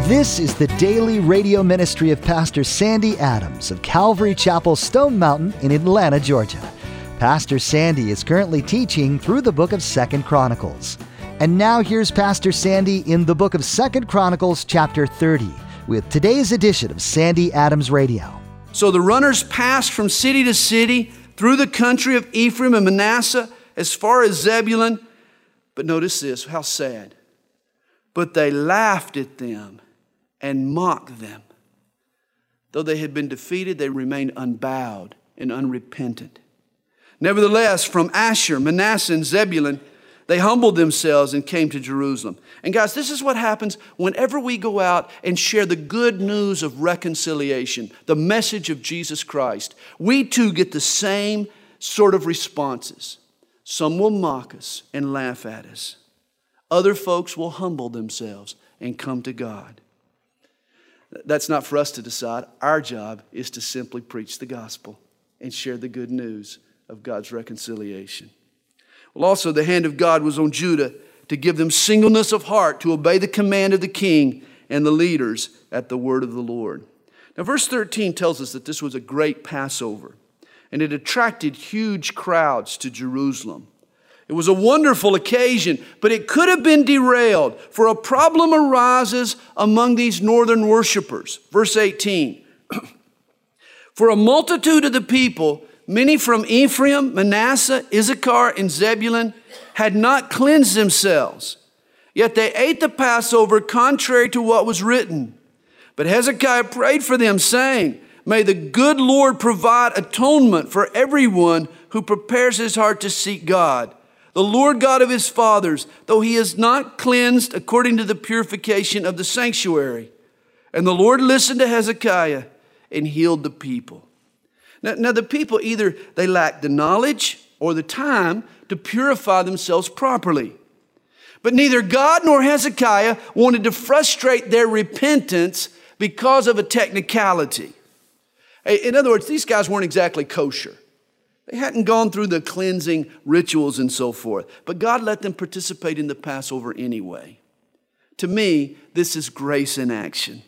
This is the daily radio ministry of Pastor Sandy Adams of Calvary Chapel, Stone Mountain in Atlanta, Georgia. Pastor Sandy is currently teaching through the book of 2 Chronicles. And now here's Pastor Sandy in the book of 2 Chronicles chapter 30 with today's edition of Sandy Adams Radio. So the runners passed from city to city through the country of Ephraim and Manasseh as far as Zebulun. But notice this, how sad. But they laughed at them and mocked them. Though they had been defeated, they remained unbowed and unrepentant. Nevertheless, from Asher, Manasseh, and Zebulun, they humbled themselves and came to Jerusalem. And guys, this is what happens whenever we go out and share the good news of reconciliation, the message of Jesus Christ. We too get the same sort of responses. Some will mock us and laugh at us. Other folks will humble themselves and come to God. That's not for us to decide. Our job is to simply preach the gospel and share the good news of God's reconciliation. Well, also the hand of God was on Judah to give them singleness of heart to obey the command of the king and the leaders at the word of the Lord. Now, verse 13 tells us that this was a great Passover, and it attracted huge crowds to Jerusalem. It was a wonderful occasion, but it could have been derailed, for a problem arises among these northern worshipers. Verse 18, for a multitude of the people, many from Ephraim, Manasseh, Issachar, and Zebulun, had not cleansed themselves. Yet they ate the Passover contrary to what was written. But Hezekiah prayed for them, saying, may the good Lord provide atonement for everyone who prepares his heart to seek God. The Lord God of his fathers, though he is not cleansed according to the purification of the sanctuary. And the Lord listened to Hezekiah and healed the people. Now the people, either they lacked the knowledge or the time to purify themselves properly. But neither God nor Hezekiah wanted to frustrate their repentance because of a technicality. In other words, these guys weren't exactly kosher. They hadn't gone through the cleansing rituals and so forth. But God let them participate in the Passover anyway. To me, this is grace in action.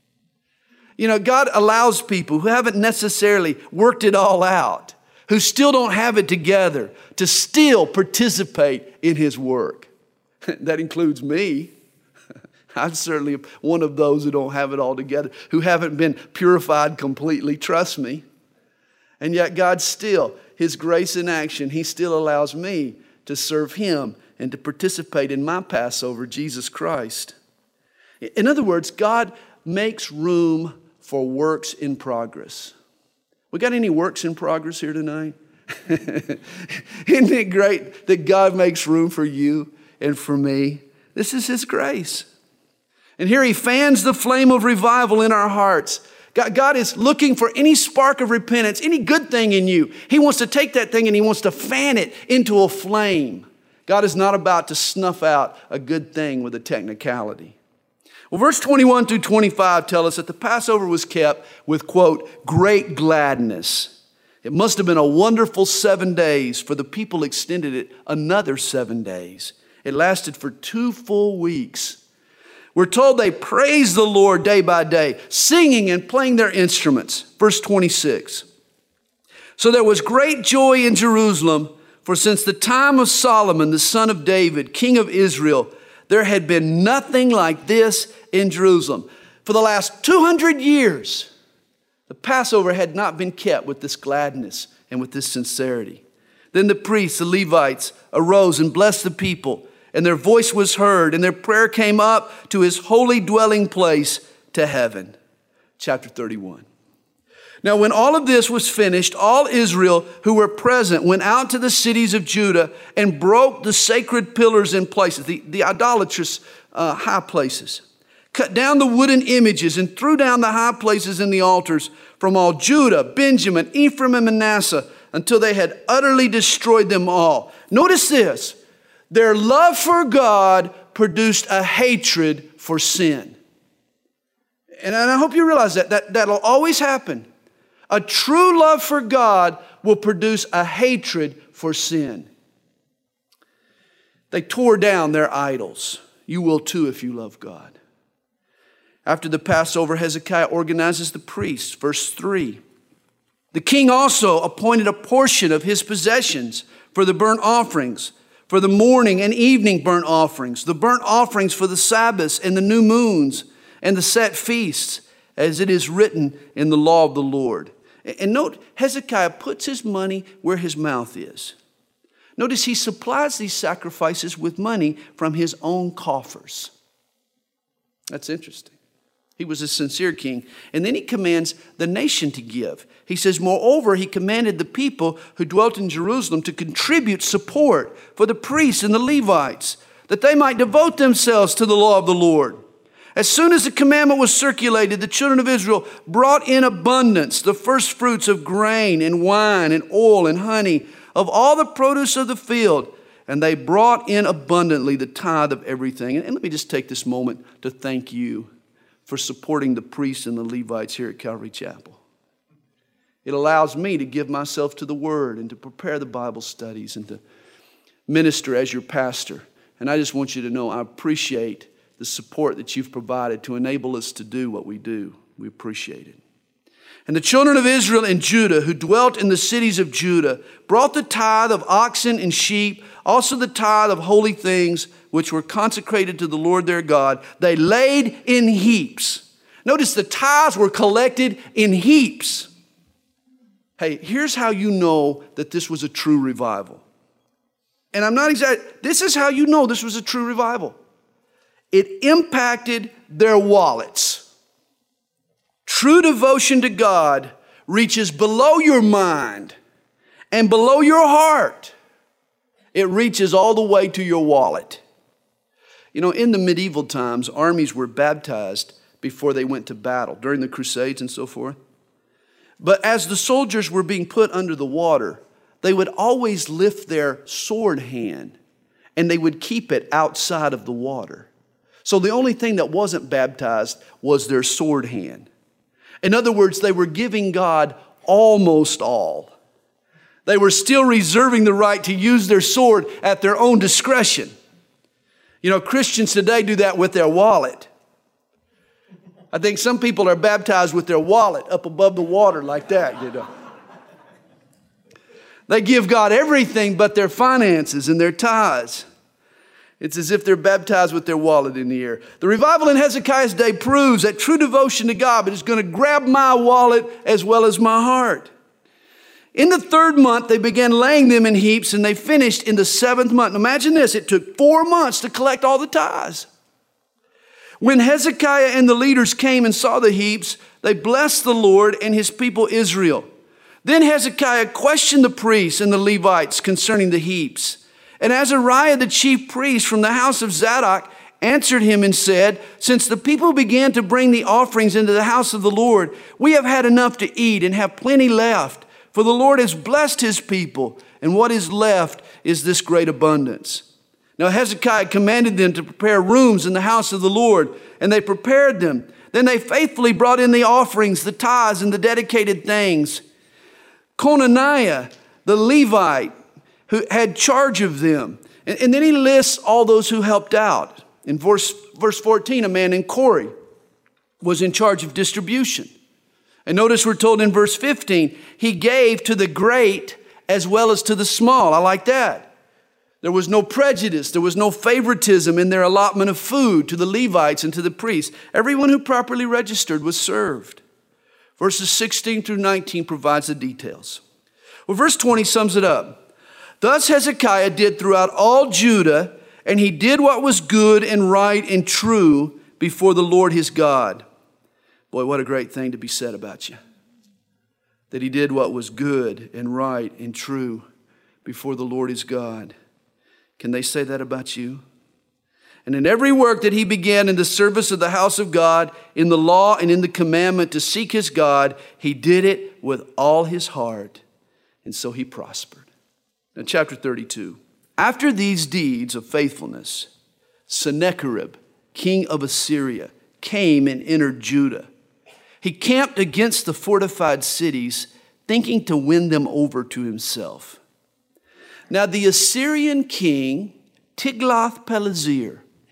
You know, God allows people who haven't necessarily worked it all out, who still don't have it together, to still participate in his work. That includes me. I'm certainly one of those who don't have it all together, who haven't been purified completely, trust me. And yet God still, his grace in action, he still allows me to serve him and to participate in my Passover, Jesus Christ. In other words, God makes room for works in progress. We got any works in progress here tonight? Isn't it great that God makes room for you and for me? This is his grace. And here he fans the flame of revival in our hearts. God is looking for any spark of repentance, any good thing in you. He wants to take that thing and he wants to fan it into a flame. God is not about to snuff out a good thing with a technicality. Well, verse 21 through 25 tell us that the Passover was kept with, quote, great gladness. It must have been a wonderful 7 days, for the people extended it another 7 days. It lasted for 2 full weeks. We're told they praised the Lord day by day, singing and playing their instruments. Verse 26. So there was great joy in Jerusalem, for since the time of Solomon, the son of David, king of Israel, there had been nothing like this in Jerusalem. For the last 200 years, the Passover had not been kept with this gladness and with this sincerity. Then the priests, the Levites, arose and blessed the people, and their voice was heard, and their prayer came up to his holy dwelling place to heaven. Chapter 31. Now, when all of this was finished, all Israel who were present went out to the cities of Judah and broke the sacred pillars in places, the idolatrous high places, cut down the wooden images and threw down the high places in the altars from all Judah, Benjamin, Ephraim, and Manasseh until they had utterly destroyed them all. Notice this. Their love for God produced a hatred for sin. And I hope you realize that'll always happen. A true love for God will produce a hatred for sin. They tore down their idols. You will too if you love God. After the Passover, Hezekiah organizes the priests. Verse 3. The king also appointed a portion of his possessions for the burnt offerings, for the morning and evening burnt offerings, the burnt offerings for the Sabbaths and the new moons and the set feasts, as it is written in the law of the Lord. And note, Hezekiah puts his money where his mouth is. Notice he supplies these sacrifices with money from his own coffers. That's interesting. He was a sincere king. And then he commands the nation to give. He says, moreover, he commanded the people who dwelt in Jerusalem to contribute support for the priests and the Levites, that they might devote themselves to the law of the Lord. As soon as the commandment was circulated, the children of Israel brought in abundance the first fruits of grain and wine and oil and honey, of all the produce of the field. And they brought in abundantly the tithe of everything. And let me just take this moment to thank you for supporting the priests and the Levites here at Calvary Chapel. It allows me to give myself to the Word and to prepare the Bible studies and to minister as your pastor. And I just want you to know I appreciate the support that you've provided to enable us to do what we do. We appreciate it. And the children of Israel and Judah who dwelt in the cities of Judah brought the tithe of oxen and sheep, also the tithe of holy things which were consecrated to the Lord their God. They laid in heaps. Notice the tithes were collected in heaps. Hey, here's how you know that this was a true revival. And I'm not exaggerating. This is how you know this was a true revival. It impacted their wallets. True devotion to God reaches below your mind and below your heart. It reaches all the way to your wallet. You know, in the medieval times, armies were baptized before they went to battle, during the Crusades and so forth. But as the soldiers were being put under the water, they would always lift their sword hand and they would keep it outside of the water. So the only thing that wasn't baptized was their sword hand. In other words, they were giving God almost all. They were still reserving the right to use their sword at their own discretion. You know, Christians today do that with their wallet. I think some people are baptized with their wallet up above the water like that, you know. They give God everything but their finances and their tithes. It's as if they're baptized with their wallet in the air. The revival in Hezekiah's day proves that true devotion to God is going to grab my wallet as well as my heart. In the 3rd month, they began laying them in heaps, and they finished in the 7th month. Imagine this, it took 4 months to collect all the tithes. When Hezekiah and the leaders came and saw the heaps, they blessed the Lord and his people Israel. Then Hezekiah questioned the priests and the Levites concerning the heaps. And Azariah, the chief priest from the house of Zadok, answered him and said, since the people began to bring the offerings into the house of the Lord, we have had enough to eat and have plenty left. For the Lord has blessed his people, and what is left is this great abundance. Now Hezekiah commanded them to prepare rooms in the house of the Lord, and they prepared them. Then they faithfully brought in the offerings, the tithes, and the dedicated things. Conaniah, the Levite, who had charge of them. And then he lists all those who helped out. In verse 14, a man named Corey was in charge of distribution. And notice we're told in verse 15, he gave to the great as well as to the small. I like that. There was no prejudice. There was no favoritism in their allotment of food to the Levites and to the priests. Everyone who properly registered was served. Verses 16 through 19 provides the details. Well, verse 20 sums it up. Thus Hezekiah did throughout all Judah, and he did what was good and right and true before the Lord his God. Boy, what a great thing to be said about you. That he did what was good and right and true before the Lord his God. Can they say that about you? And in every work that he began in the service of the house of God, in the law and in the commandment to seek his God, he did it with all his heart, and so he prospered. Now, chapter 32. After these deeds of faithfulness, Sennacherib, king of Assyria, came and entered Judah. He camped against the fortified cities, thinking to win them over to himself. Now, the Assyrian king, Tiglath-Pileser,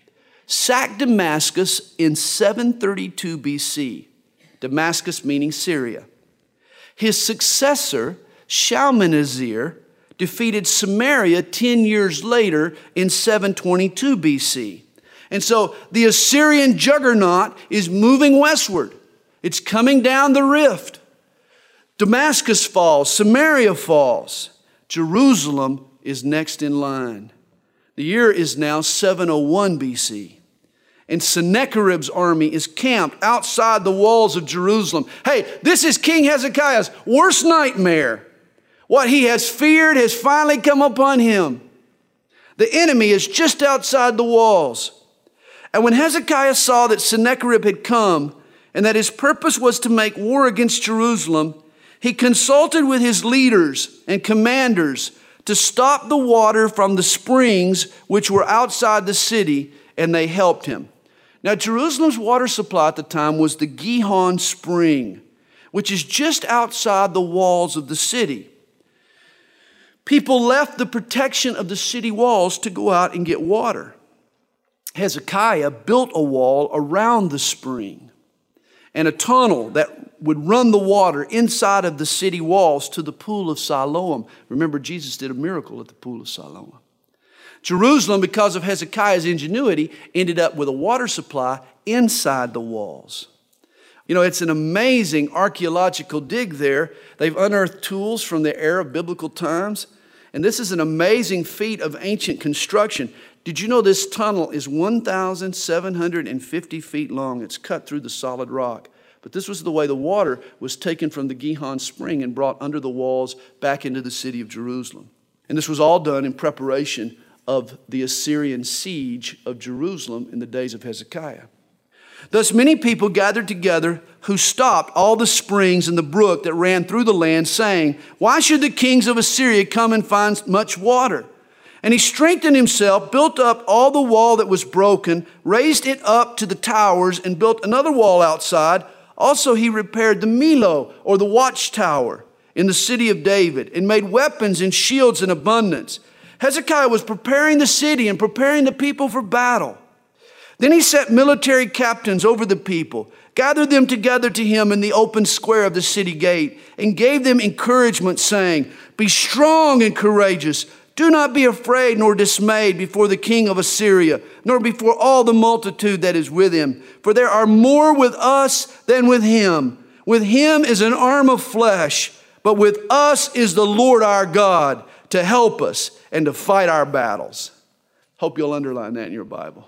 sacked Damascus in 732 BC. Damascus meaning Syria. His successor, Shalmaneser, defeated Samaria 10 years later in 722 BC. And so the Assyrian juggernaut is moving westward. It's coming down the rift. Damascus falls, Samaria falls. Jerusalem is next in line. The year is now 701 BC. And Sennacherib's army is camped outside the walls of Jerusalem. Hey, this is King Hezekiah's worst nightmare. What he has feared has finally come upon him. The enemy is just outside the walls. And when Hezekiah saw that Sennacherib had come and that his purpose was to make war against Jerusalem, he consulted with his leaders and commanders to stop the water from the springs which were outside the city, and they helped him. Now, Jerusalem's water supply at the time was the Gihon Spring, which is just outside the walls of the city. People left the protection of the city walls to go out and get water. Hezekiah built a wall around the spring and a tunnel that would run the water inside of the city walls to the pool of Siloam. Remember, Jesus did a miracle at the pool of Siloam. Jerusalem, because of Hezekiah's ingenuity, ended up with a water supply inside the walls. You know, it's an amazing archaeological dig there. They've unearthed tools from the era of biblical times. And this is an amazing feat of ancient construction. Did you know this tunnel is 1,750 feet long? It's cut through the solid rock. But this was the way the water was taken from the Gihon Spring and brought under the walls back into the city of Jerusalem. And this was all done in preparation of the Assyrian siege of Jerusalem in the days of Hezekiah. Thus many people gathered together who stopped all the springs and the brook that ran through the land, saying, "Why should the kings of Assyria come and find much water?" And he strengthened himself, built up all the wall that was broken, raised it up to the towers, and built another wall outside. Also he repaired the Millo, or the watchtower, in the city of David, and made weapons and shields in abundance. Hezekiah was preparing the city and preparing the people for battle. Then he set military captains over the people, gathered them together to him in the open square of the city gate, and gave them encouragement, saying, "Be strong and courageous. Do not be afraid nor dismayed before the king of Assyria, nor before all the multitude that is with him. For there are more with us than with him. With him is an arm of flesh, but with us is the Lord our God to help us and to fight our battles." Hope you'll underline that in your Bible.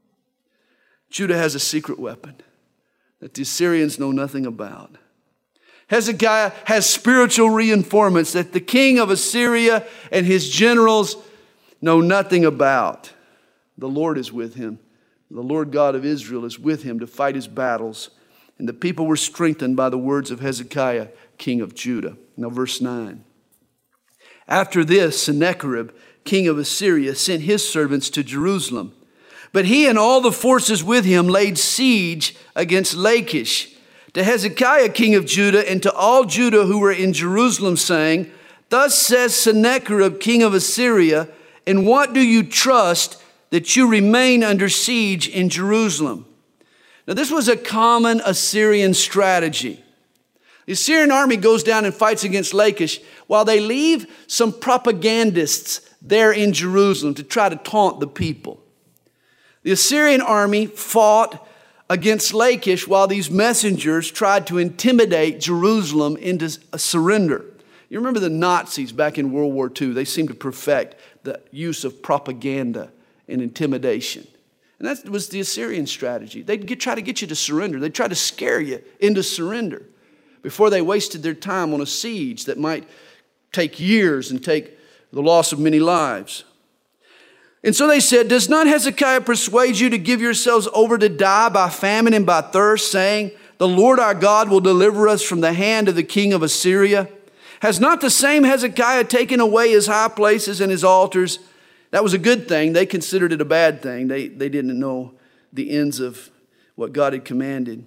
Judah has a secret weapon that the Assyrians know nothing about. Hezekiah has spiritual reinforcements that the king of Assyria and his generals know nothing about. The Lord is with him. The Lord God of Israel is with him to fight his battles. And the people were strengthened by the words of Hezekiah, king of Judah. Now verse 9. After this, Sennacherib, king of Assyria, sent his servants to Jerusalem. But he and all the forces with him laid siege against Lachish, to Hezekiah, king of Judah, and to all Judah who were in Jerusalem, saying, "Thus says Sennacherib, king of Assyria, in what do you trust that you remain under siege in Jerusalem?" Now, this was a common Assyrian strategy. The Assyrian army goes down and fights against Lachish while they leave some propagandists there in Jerusalem to try to taunt the people. The Assyrian army fought against Lachish while these messengers tried to intimidate Jerusalem into a surrender. You remember the Nazis back in World War II? They seemed to perfect the use of propaganda and intimidation. And that was the Assyrian strategy. They'd try to get you to surrender. They'd try to scare you into surrender before they wasted their time on a siege that might take years and take the loss of many lives. And so they said, "Does not Hezekiah persuade you to give yourselves over to die by famine and by thirst, saying, 'The Lord our God will deliver us from the hand of the king of Assyria'? Has not the same Hezekiah taken away his high places and his altars?" That was a good thing. They considered it a bad thing. They didn't know the ends of what God had commanded.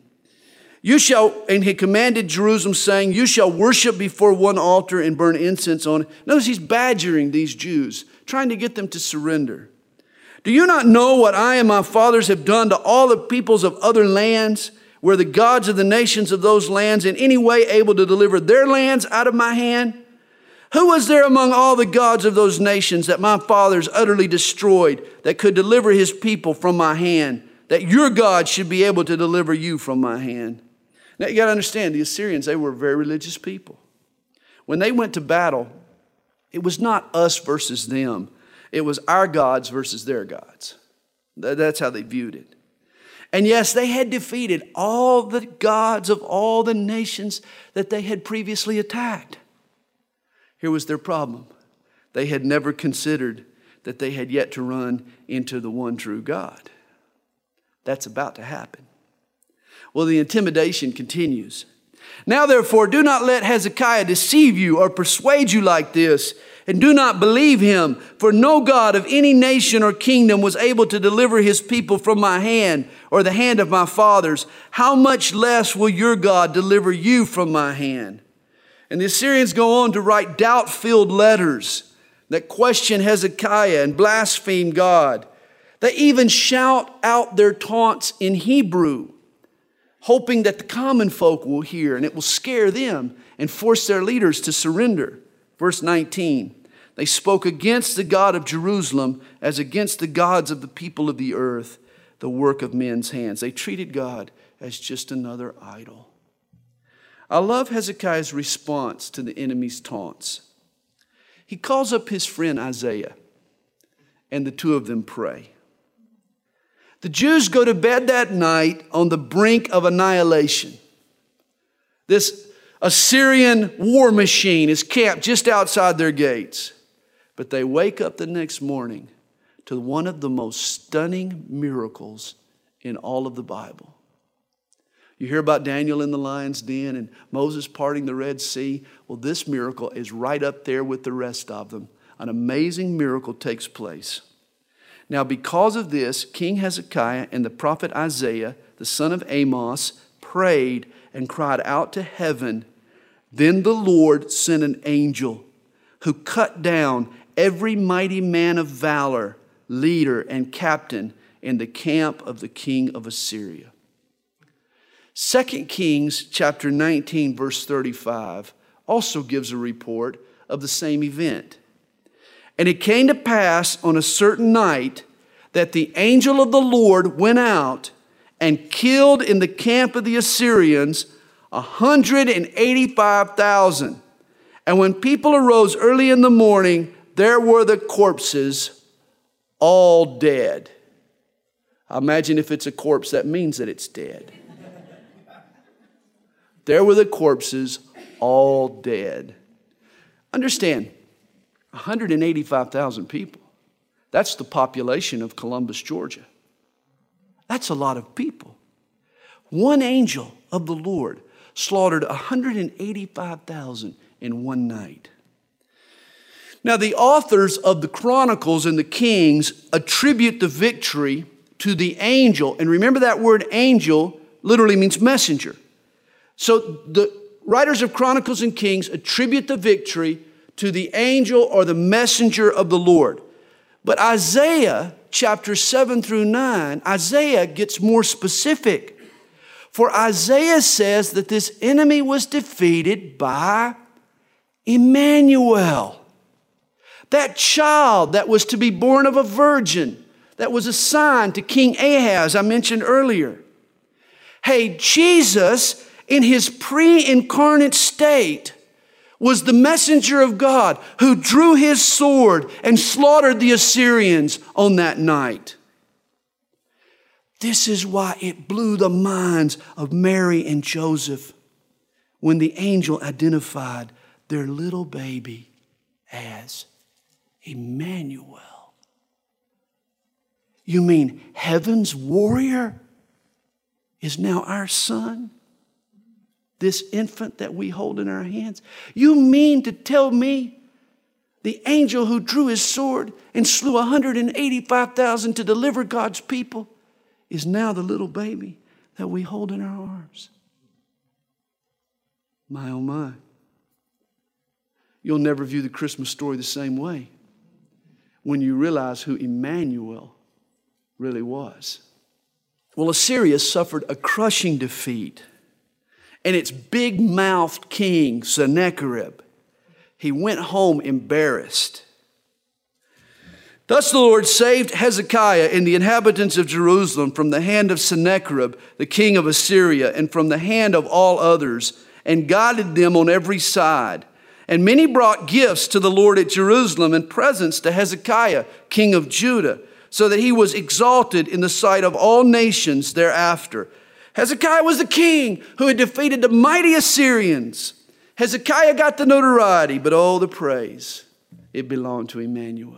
And he commanded Jerusalem, saying, "You shall worship before one altar and burn incense on it." Notice he's badgering these Jews, trying to get them to surrender. Do you not know what I and my fathers have done to all the peoples of other lands? Were the gods of the nations of those lands in any way able to deliver their lands out of my hand? Who was there among all the gods of those nations that my fathers utterly destroyed that could deliver his people from my hand, that your God should be able to deliver you from my hand? Now you got to understand, the Assyrians, they were very religious people. When they went to battle, it was not us versus them. It was our gods versus their gods. That's how they viewed it. And yes, they had defeated all the gods of all the nations that they had previously attacked. Here was their problem. They had never considered that they had yet to run into the one true God. That's about to happen. Well, the intimidation continues. Now, therefore, do not let Hezekiah deceive you or persuade you like this, and do not believe him, for no God of any nation or kingdom was able to deliver his people from my hand or the hand of my fathers. How much less will your God deliver you from my hand? And the Assyrians go on to write doubt-filled letters that question Hezekiah and blaspheme God. They even shout out their taunts in Hebrew, hoping that the common folk will hear and it will scare them and force their leaders to surrender. Verse 19, they spoke against the God of Jerusalem as against the gods of the people of the earth, the work of men's hands. They treated God as just another idol. I love Hezekiah's response to the enemy's taunts. He calls up his friend Isaiah, and the two of them pray. The Jews go to bed that night on the brink of annihilation. This Assyrian war machine is camped just outside their gates. But they wake up the next morning to one of the most stunning miracles in all of the Bible. You hear about Daniel in the lion's den and Moses parting the Red Sea. Well, this miracle is right up there with the rest of them. An amazing miracle takes place. Now, because of this, King Hezekiah and the prophet Isaiah, the son of Amos, prayed and cried out to heaven. Then the Lord sent an angel who cut down every mighty man of valor, leader, and captain in the camp of the king of Assyria. 2 Kings chapter 19, verse 35 also gives a report of the same event. And it came to pass on a certain night that the angel of the Lord went out and killed in the camp of the Assyrians 185,000. And when people arose early in the morning, there were the corpses all dead. I imagine if it's a corpse, that means that it's dead. There were the corpses all dead. Understand, 185,000 people. That's the population of Columbus, Georgia. That's a lot of people. One angel of the Lord slaughtered 185,000 in one night. Now, the authors of the Chronicles and the Kings attribute the victory to the angel. And remember, that word angel literally means messenger. So the writers of Chronicles and Kings attribute the victory to the angel or the messenger of the Lord. But Isaiah chapter 7 through 9, Isaiah gets more specific. For Isaiah says that this enemy was defeated by Emmanuel. That child that was to be born of a virgin, that was assigned to King Ahaz, I mentioned earlier. Hey, Jesus, in his pre-incarnate state, was the messenger of God who drew his sword and slaughtered the Assyrians on that night. This is why it blew the minds of Mary and Joseph when the angel identified their little baby as Emmanuel. You mean heaven's warrior is now our son? This infant that we hold in our hands? You mean to tell me the angel who drew his sword and slew 185,000 to deliver God's people is now the little baby that we hold in our arms? My, oh my. You'll never view the Christmas story the same way when you realize who Emmanuel really was. Well, Assyria suffered a crushing defeat, and its big-mouthed king, Sennacherib, he went home embarrassed. Thus the Lord saved Hezekiah and the inhabitants of Jerusalem from the hand of Sennacherib, the king of Assyria, and from the hand of all others, and guided them on every side. And many brought gifts to the Lord at Jerusalem and presents to Hezekiah, king of Judah, so that he was exalted in the sight of all nations thereafter. Hezekiah was the king who had defeated the mighty Assyrians. Hezekiah got the notoriety, but oh, the praise. It belonged to Emmanuel.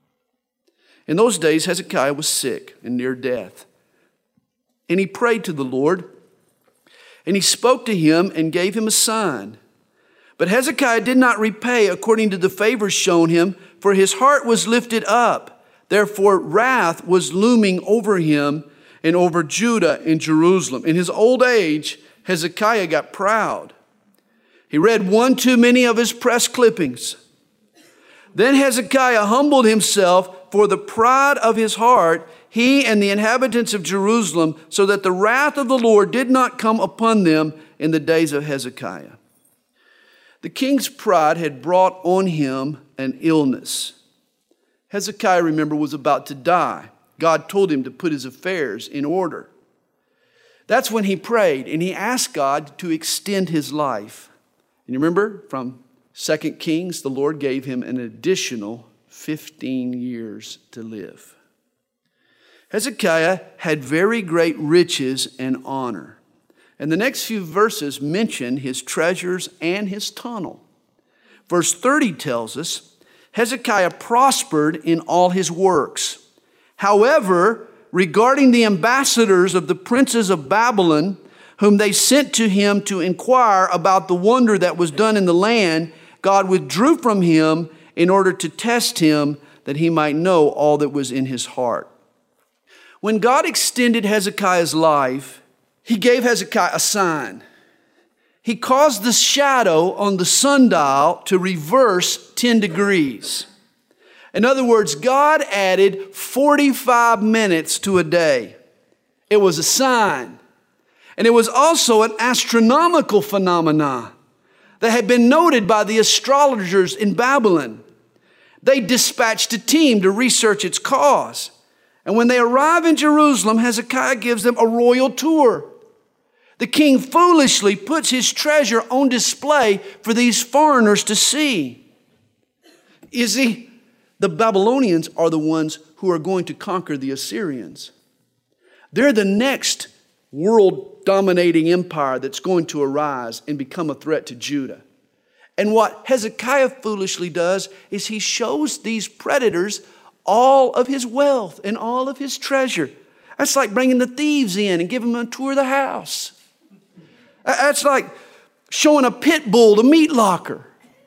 In those days, Hezekiah was sick and near death. And he prayed to the Lord, and he spoke to him and gave him a sign. But Hezekiah did not repay according to the favor shown him, for his heart was lifted up. Therefore, wrath was looming over him and over Judah and Jerusalem. In his old age, Hezekiah got proud. He read one too many of his press clippings. Then Hezekiah humbled himself for the pride of his heart, he and the inhabitants of Jerusalem, so that the wrath of the Lord did not come upon them in the days of Hezekiah. The king's pride had brought on him an illness. Hezekiah, remember, was about to die. God told him to put his affairs in order. That's when he prayed, and he asked God to extend his life. And you remember from 2 Kings, the Lord gave him an additional 15 years to live. Hezekiah had very great riches and honor. And the next few verses mention his treasures and his tunnel. Verse 30 tells us, Hezekiah prospered in all his works. However, regarding the ambassadors of the princes of Babylon, whom they sent to him to inquire about the wonder that was done in the land, God withdrew from him in order to test him that he might know all that was in his heart. When God extended Hezekiah's life, he gave Hezekiah a sign. He caused the shadow on the sundial to reverse 10 degrees. In other words, God added 45 minutes to a day. It was a sign. And it was also an astronomical phenomenon that had been noted by the astrologers in Babylon. They dispatched a team to research its cause. And when they arrive in Jerusalem, Hezekiah gives them a royal tour. The king foolishly puts his treasure on display for these foreigners to see. You see, the Babylonians are the ones who are going to conquer the Assyrians. They're the next world-dominating empire that's going to arise and become a threat to Judah. And what Hezekiah foolishly does is he shows these predators all of his wealth and all of his treasure. That's like bringing the thieves in and giving them a tour of the house. That's like showing a pit bull the meat locker.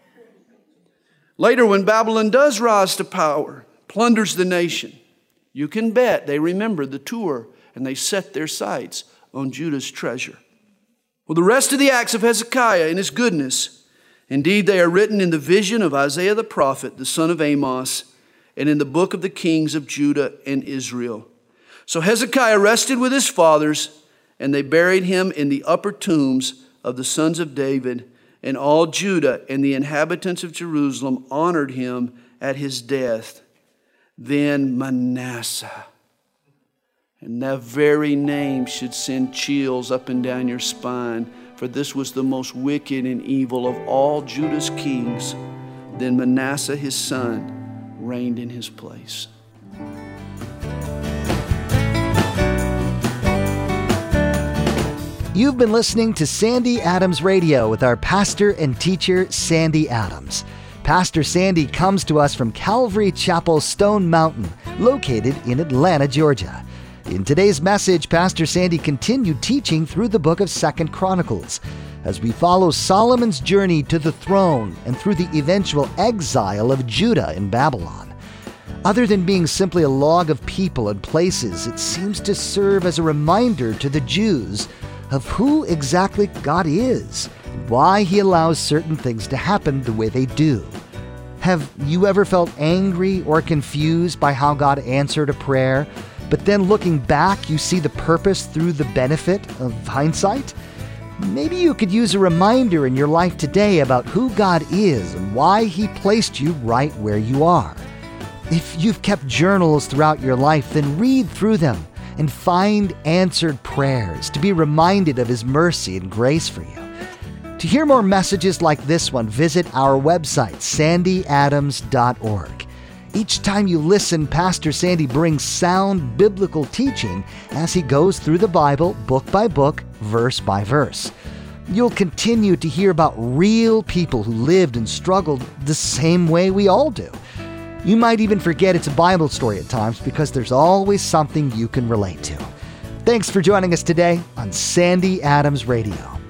Later, when Babylon does rise to power, plunders the nation, you can bet they remember the tour and they set their sights on Judah's treasure. Well, the rest of the acts of Hezekiah and his goodness, indeed, they are written in the vision of Isaiah the prophet, the son of Amos, and in the book of the kings of Judah and Israel. So Hezekiah rested with his fathers, and they buried him in the upper tombs of the sons of David, and all Judah and the inhabitants of Jerusalem honored him at his death. Then Manasseh. And that very name should send chills up and down your spine, for this was the most wicked and evil of all Judah's kings. Then Manasseh, his son, reigned in his place. You've been listening to Sandy Adams Radio with our pastor and teacher, Sandy Adams. Pastor Sandy comes to us from Calvary Chapel, Stone Mountain, located in Atlanta, Georgia. In today's message, Pastor Sandy continued teaching through the book of 2 Chronicles as we follow Solomon's journey to the throne and through the eventual exile of Judah in Babylon. Other than being simply a log of people and places, it seems to serve as a reminder to the Jews of who exactly God is and why He allows certain things to happen the way they do. Have you ever felt angry or confused by how God answered a prayer? but then looking back, you see the purpose through the benefit of hindsight? Maybe you could use a reminder in your life today about who God is and why He placed you right where you are. If you've kept journals throughout your life, then read through them and find answered prayers to be reminded of His mercy and grace for you. To hear more messages like this one, visit our website, sandyadams.org. Each time you listen, Pastor Sandy brings sound biblical teaching as he goes through the Bible book by book, verse by verse. You'll continue to hear about real people who lived and struggled the same way we all do. You might even forget it's a Bible story at times because there's always something you can relate to. Thanks for joining us today on Sandy Adams Radio.